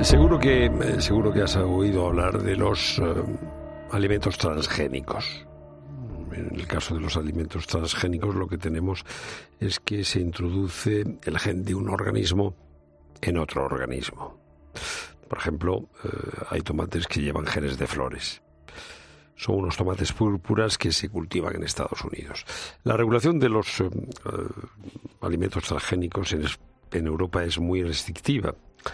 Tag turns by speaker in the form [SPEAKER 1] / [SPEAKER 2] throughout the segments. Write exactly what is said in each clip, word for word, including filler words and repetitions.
[SPEAKER 1] Seguro que, eh, seguro que has oído hablar de los eh, alimentos transgénicos. En el caso de los alimentos transgénicos, lo que tenemos es que se introduce el gen de un organismo en otro organismo. Por ejemplo, eh, hay tomates que llevan genes de flores. Son unos tomates púrpuras que se cultivan en Estados Unidos. La regulación de los eh, alimentos transgénicos en, en Europa es muy restrictiva.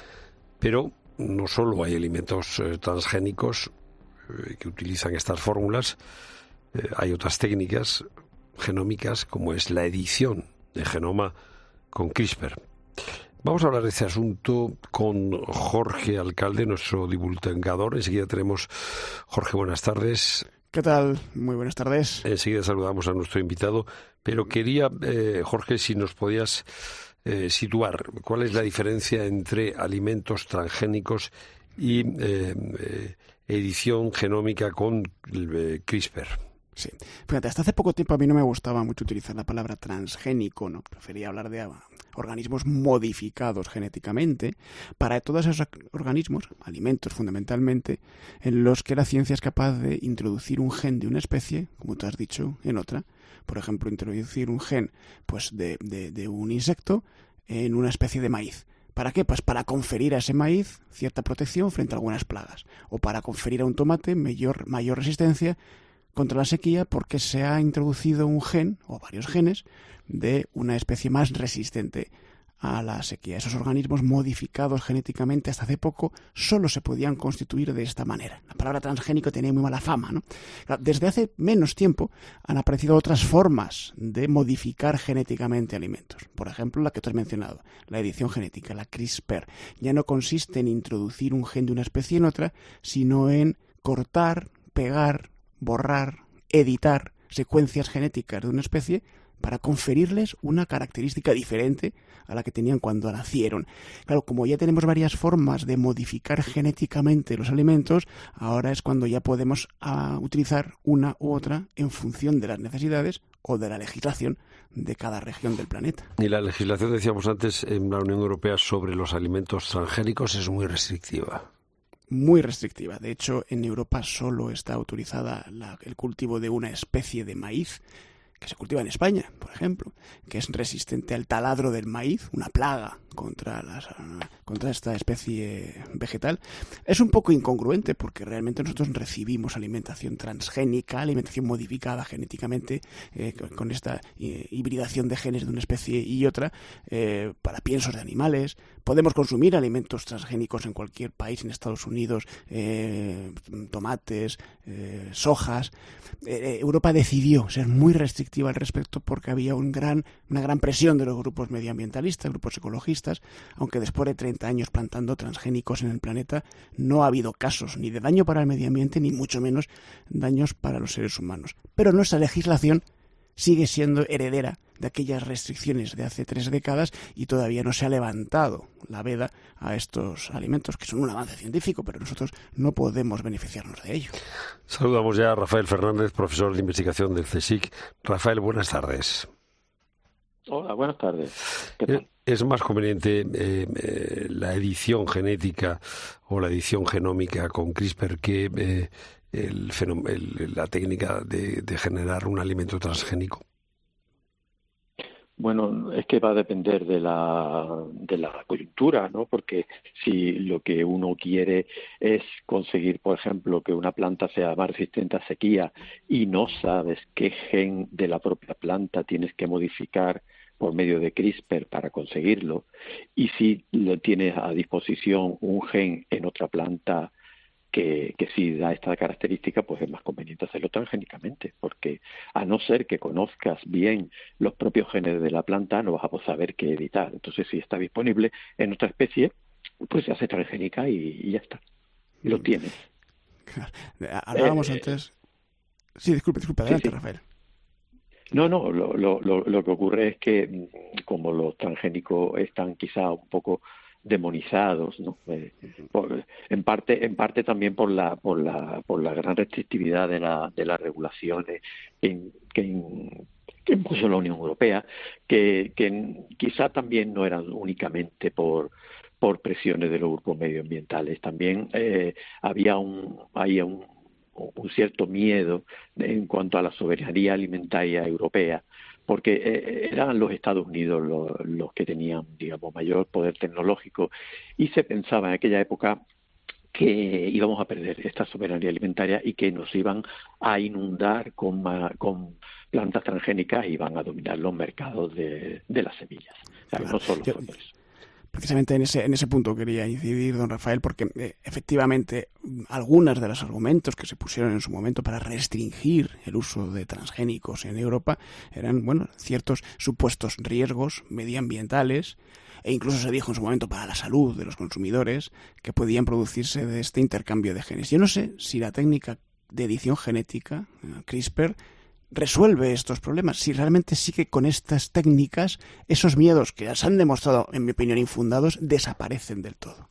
[SPEAKER 1] Pero no solo hay alimentos eh, transgénicos eh, que utilizan estas fórmulas, eh, hay otras técnicas genómicas como es la edición de genoma con CRISPR. Vamos a hablar de este asunto con Jorge Alcalde, nuestro divulgador. Enseguida tenemos... Jorge, buenas tardes.
[SPEAKER 2] ¿Qué tal? Muy buenas tardes.
[SPEAKER 1] Enseguida saludamos a nuestro invitado, pero quería, eh, Jorge, si nos podías eh, situar cuál es la diferencia entre alimentos transgénicos y eh, eh, edición genómica con eh, CRISPR.
[SPEAKER 2] Sí. Fíjate, hasta hace poco tiempo a mí no me gustaba mucho utilizar la palabra transgénico, ¿no? Prefería hablar de organismos modificados genéticamente para todos esos organismos, alimentos fundamentalmente, en los que la ciencia es capaz de introducir un gen de una especie, como tú has dicho, en otra. Por ejemplo, introducir un gen pues de, de, de un insecto en una especie de maíz. ¿Para qué? Pues para conferir a ese maíz cierta protección frente a algunas plagas, o para conferir a un tomate mayor, mayor resistencia contra la sequía porque se ha introducido un gen o varios genes de una especie más resistente a la sequía. Esos organismos modificados genéticamente hasta hace poco solo se podían constituir de esta manera. La palabra transgénico tenía muy mala fama, ¿no? Desde hace menos tiempo han aparecido otras formas de modificar genéticamente alimentos. Por ejemplo, la que tú has mencionado, la edición genética, la CRISPR. Ya no consiste en introducir un gen de una especie en otra, sino en cortar, pegar, borrar, editar secuencias genéticas de una especie para conferirles una característica diferente a la que tenían cuando nacieron. Claro, como ya tenemos varias formas de modificar genéticamente los alimentos, ahora es cuando ya podemos uh, utilizar una u otra en función de las necesidades o de la legislación de cada región del planeta.
[SPEAKER 1] Y la legislación, decíamos antes, en la Unión Europea sobre los alimentos transgénicos es muy restrictiva.
[SPEAKER 2] Muy restrictiva. De hecho, en Europa solo está autorizada la, el cultivo de una especie de maíz que se cultiva en España, por ejemplo, que es resistente al taladro del maíz, una plaga contra, las, contra esta especie vegetal. Es un poco incongruente porque realmente nosotros recibimos alimentación transgénica, alimentación modificada genéticamente, eh, con esta eh, hibridación de genes de una especie y otra, eh, para piensos de animales. Podemos consumir alimentos transgénicos en cualquier país, en Estados Unidos, eh, tomates, eh, sojas. Eh, Europa decidió ser muy restrictiva al respecto porque había un gran, una gran presión de los grupos medioambientalistas, grupos ecologistas, aunque después de treinta años plantando transgénicos en el planeta no ha habido casos ni de daño para el medio ambiente ni mucho menos daños para los seres humanos. Pero nuestra legislación sigue siendo heredera de aquellas restricciones de hace tres décadas y todavía no se ha levantado la veda a estos alimentos, que son un avance científico, pero nosotros no podemos beneficiarnos de ello.
[SPEAKER 1] Saludamos ya a Rafael Fernández, profesor de investigación del CSIC. Rafael, buenas tardes.
[SPEAKER 3] Hola, buenas tardes. ¿Qué tal?
[SPEAKER 1] ¿Es más conveniente eh, eh, la edición genética o la edición genómica con CRISPR que eh, el fenom- el, la técnica de, de generar un alimento transgénico?
[SPEAKER 3] Bueno, es que va a depender de la, de la coyuntura, ¿no? Porque si lo que uno quiere es conseguir, por ejemplo, que una planta sea más resistente a sequía y no sabes qué gen de la propia planta tienes que modificar por medio de CRISPR para conseguirlo, y si lo tienes a disposición un gen en otra planta que, que sí da esta característica, pues es más conveniente hacerlo transgénicamente, porque a no ser que conozcas bien los propios genes de la planta, no vas a saber qué editar. Entonces, si está disponible en otra especie, pues se hace transgénica y, y ya está. Y lo tienes.
[SPEAKER 2] Claro. Hablábamos eh, antes... Sí, disculpe, disculpe, adelante,
[SPEAKER 3] sí, sí.
[SPEAKER 2] Rafael.
[SPEAKER 3] No, no, lo, lo, lo, lo que ocurre es que como los transgénicos están quizá un poco demonizados, ¿no? Eh, por, en parte, en parte también por la, por la, por la gran restrictividad de la, de las regulaciones que, que, que impuso la Unión Europea, que, que quizá también no eran únicamente por por presiones de los grupos medioambientales. También eh, había un, había un, un cierto miedo en cuanto a la soberanía alimentaria europea, porque eh, eran los Estados Unidos los, los que tenían, digamos, mayor poder tecnológico, y se pensaba en aquella época que íbamos a perder esta soberanía alimentaria y que nos iban a inundar con, con plantas transgénicas y iban a dominar los mercados de, de las semillas. O sea, claro. No solo fue por eso.
[SPEAKER 2] Precisamente en ese, en ese punto quería incidir, don Rafael, porque eh, efectivamente algunas de los argumentos que se pusieron en su momento para restringir el uso de transgénicos en Europa eran, bueno, ciertos supuestos riesgos medioambientales, e incluso se dijo en su momento para la salud de los consumidores que podían producirse de este intercambio de genes. Yo no sé si la técnica de edición genética, CRISPR, resuelve estos problemas, si realmente sí que con estas técnicas esos miedos que se han demostrado, en mi opinión, infundados, desaparecen del todo.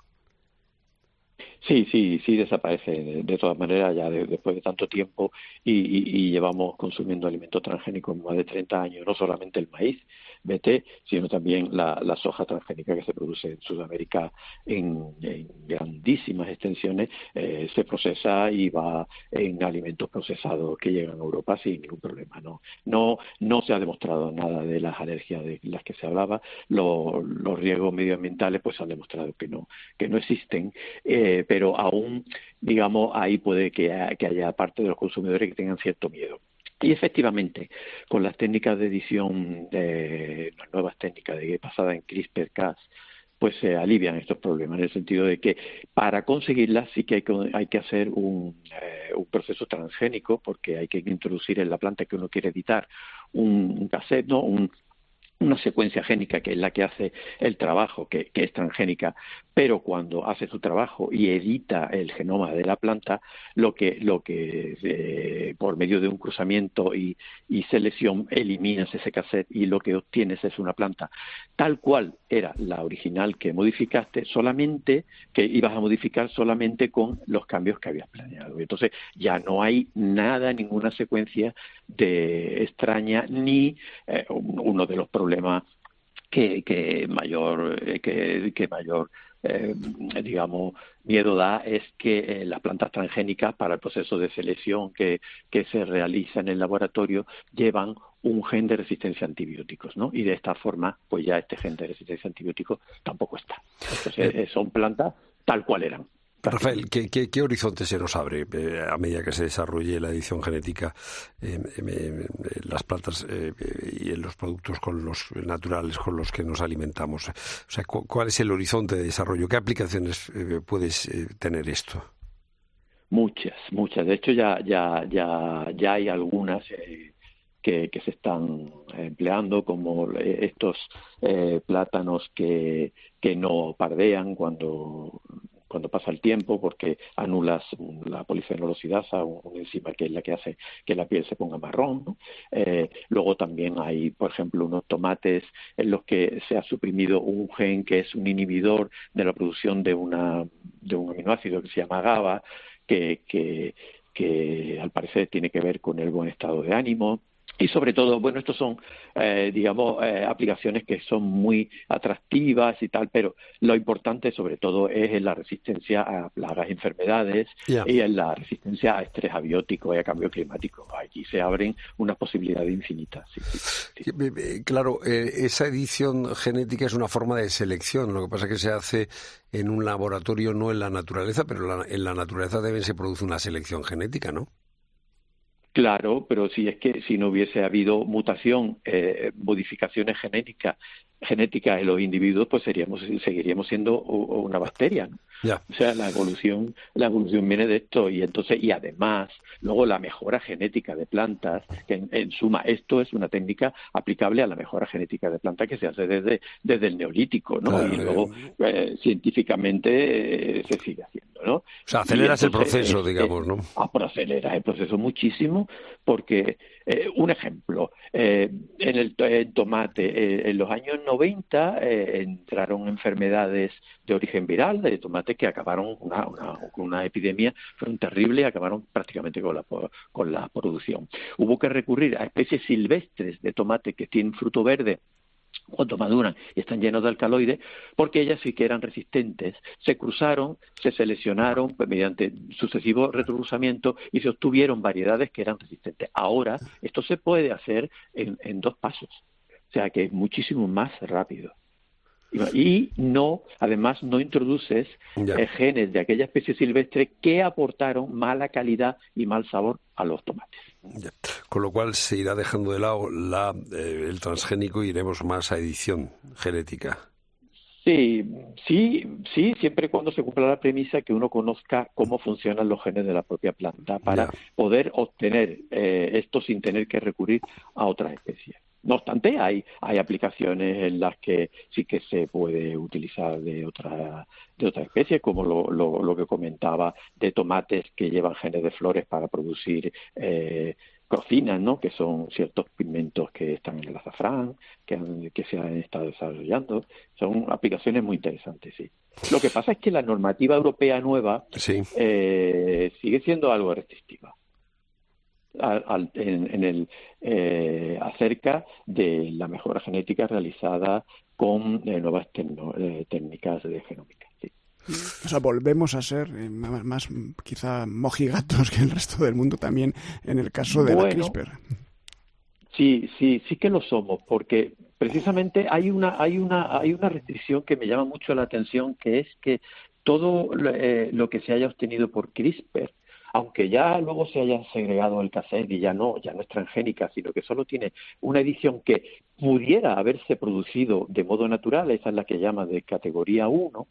[SPEAKER 3] Sí, sí, sí desaparece. De, de todas maneras, ya de, después de tanto tiempo y, y, y llevamos consumiendo alimentos transgénicos más de treinta años, no solamente el maíz, B T, sino también la, la soja transgénica que se produce en Sudamérica en, en grandísimas extensiones, eh, se procesa y va en alimentos procesados que llegan a Europa sin ningún problema. No, no, no se ha demostrado nada de las alergias de las que se hablaba. Los, los riesgos medioambientales pues han demostrado que no, que no existen. Eh, pero aún, digamos, ahí puede que, que haya parte de los consumidores que tengan cierto miedo. Y efectivamente, con las técnicas de edición, eh, las nuevas técnicas de, basadas en CRISPR-Cas, pues se alivian estos problemas, en el sentido de que para conseguirlas sí que hay que, hay que hacer un, eh, un proceso transgénico, porque hay que introducir en la planta que uno quiere editar un, un cassette, ¿no? un una secuencia génica que es la que hace el trabajo, que, que es transgénica, pero cuando hace su trabajo y edita el genoma de la planta, lo que, lo que eh, por medio de un cruzamiento y, y selección eliminas ese cassette y lo que obtienes es una planta tal cual era la original que modificaste, solamente que ibas a modificar solamente con los cambios que habías planeado. Entonces ya no hay nada, ninguna secuencia de extraña ni eh, uno de los problemas que, que mayor que, que mayor eh, digamos miedo da es que eh, las plantas transgénicas para el proceso de selección que, que se realiza en el laboratorio llevan un gen de resistencia a antibióticos, ¿no? Y de esta forma, pues ya este gen de resistencia a antibióticos tampoco está. Entonces eh, son plantas tal cual eran.
[SPEAKER 1] Rafael, ¿qué, qué, qué horizonte se nos abre eh, a medida que se desarrolle la edición genética en eh, eh, eh, las plantas eh, y en los productos con los naturales con los que nos alimentamos? O sea, cu ¿cuál es el horizonte de desarrollo? ¿Qué aplicaciones eh, puedes eh, tener esto?
[SPEAKER 3] Muchas, muchas. De hecho, ya ya ya ya hay algunas eh, que, que se están empleando, como estos eh, plátanos que que no pardean cuando cuando pasa el tiempo, porque anulas la polifenolosidasa, una enzima que es la que hace que la piel se ponga marrón, ¿no? Eh, luego también hay, por ejemplo, unos tomates en los que se ha suprimido un gen que es un inhibidor de la producción de una de un aminoácido que se llama GABA, que, que, que al parecer tiene que ver con el buen estado de ánimo. Y sobre todo, bueno, estos son, eh, digamos, eh, aplicaciones que son muy atractivas y tal, pero lo importante sobre todo es en la resistencia a plagas y enfermedades yeah. y en la resistencia a estrés abiótico y a cambio climático. Allí se abren unas posibilidades infinitas. Sí, sí,
[SPEAKER 1] sí. Claro, eh, esa edición genética es una forma de selección, lo que pasa es que se hace en un laboratorio, no en la naturaleza, pero la, en la naturaleza deben se produce una selección genética, ¿no?
[SPEAKER 3] Claro, pero si es que si no hubiese habido mutación, eh, modificaciones genéticas genéticas en los individuos, pues seríamos seguiríamos siendo una bacteria, ¿no?
[SPEAKER 1] Yeah.
[SPEAKER 3] O sea, la evolución la evolución viene de esto y entonces y además luego la mejora genética de plantas, que en, en suma esto es una técnica aplicable a la mejora genética de plantas que se hace desde desde el neolítico, ¿no?
[SPEAKER 1] Claro,
[SPEAKER 3] y luego eh, científicamente eh, se sigue haciendo, ¿no?
[SPEAKER 1] O sea, aceleras
[SPEAKER 3] entonces,
[SPEAKER 1] el proceso,
[SPEAKER 3] es,
[SPEAKER 1] digamos, ¿no?
[SPEAKER 3] Aceleras el proceso muchísimo porque eh, un ejemplo eh, en el en tomate eh, en los años noventa eh, entraron enfermedades de origen viral de tomate que acabaron una, una, una epidemia fueron terribles y acabaron prácticamente con la con la producción. Hubo que recurrir a especies silvestres de tomate que tienen fruto verde cuando maduran y están llenos de alcaloides, porque ellas sí que eran resistentes. Se cruzaron, se seleccionaron pues, mediante sucesivo retrocruzamiento y se obtuvieron variedades que eran resistentes. Ahora, esto se puede hacer en, en dos pasos, o sea que es muchísimo más rápido. Y no, además, no introduces eh, genes de aquella especie silvestre que aportaron mala calidad y mal sabor a los tomates.
[SPEAKER 1] Ya. Con lo cual se irá dejando de lado la, eh, el transgénico y iremos más a edición genética.
[SPEAKER 3] Sí, sí, sí, siempre y cuando se cumpla la premisa que uno conozca cómo funcionan los genes de la propia planta para ya. poder obtener eh, esto sin tener que recurrir a otras especies. No obstante, hay, hay aplicaciones en las que sí que se puede utilizar de otra, de otra especie, como lo, lo, lo que comentaba de tomates que llevan genes de flores para producir eh, crocinas, ¿no? Que son ciertos pigmentos que están en el azafrán, que, han, que se han estado desarrollando. Son aplicaciones muy interesantes, sí. Lo que pasa es que la normativa europea nueva sí. eh, sigue siendo algo restrictiva. Al, al, en, en el eh, acerca de la mejora genética realizada con eh, nuevas tecno, eh, técnicas de genómica. Sí.
[SPEAKER 2] O sea, volvemos a ser eh, más, más quizá mojigatos que el resto del mundo también en el caso de bueno, la CRISPR.
[SPEAKER 3] Sí, sí, sí que lo somos, porque precisamente hay una, hay una, hay una restricción que me llama mucho la atención, que es que todo eh, lo que se haya obtenido por CRISPR, aunque ya luego se haya segregado el cassette y ya no, ya no es transgénica, sino que solo tiene una edición que pudiera haberse producido de modo natural, esa es la que llama de categoría uno,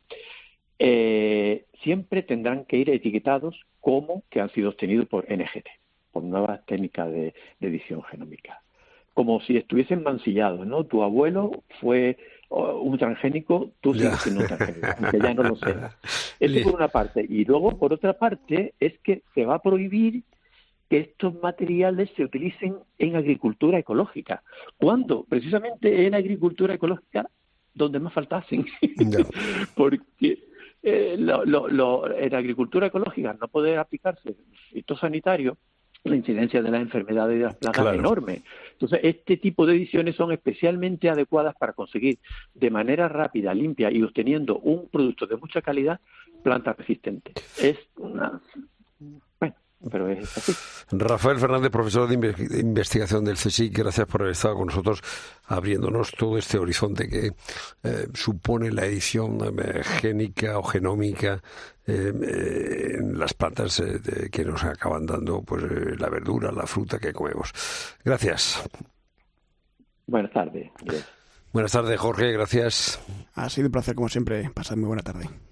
[SPEAKER 3] eh, siempre tendrán que ir etiquetados como que han sido obtenidos por N G T, por nuevas técnicas de, de edición genómica. Como si estuviesen mancillados, ¿no? Tu abuelo fue un transgénico, tú sigues yeah. siendo un transgénico, aunque ya no lo seas. Eso por una parte. Y luego, por otra parte, es que se va a prohibir que estos materiales se utilicen en agricultura ecológica. ¿Cuándo? Precisamente en agricultura ecológica, donde más faltasen. Yeah. Porque eh, lo, lo, lo, en agricultura ecológica no poder aplicarse fitosanitario, la incidencia de las enfermedades y de las plagas claro. es enorme. Entonces, este tipo de ediciones son especialmente adecuadas para conseguir de manera rápida, limpia y obteniendo un producto de mucha calidad, plantas resistentes. Es una... Bueno, pero es así.
[SPEAKER 1] Rafael Fernández, profesor de investigación del C S I C, gracias por haber estado con nosotros abriéndonos todo este horizonte que eh, supone la edición eh, génica o genómica eh, eh, en las plantas eh, de, que nos acaban dando pues eh, la verdura, la fruta que comemos. Gracias.
[SPEAKER 3] Buenas tardes. Gracias.
[SPEAKER 1] Buenas tardes, Jorge, gracias.
[SPEAKER 2] Ha sido un placer, como siempre. Pasad muy buena tarde.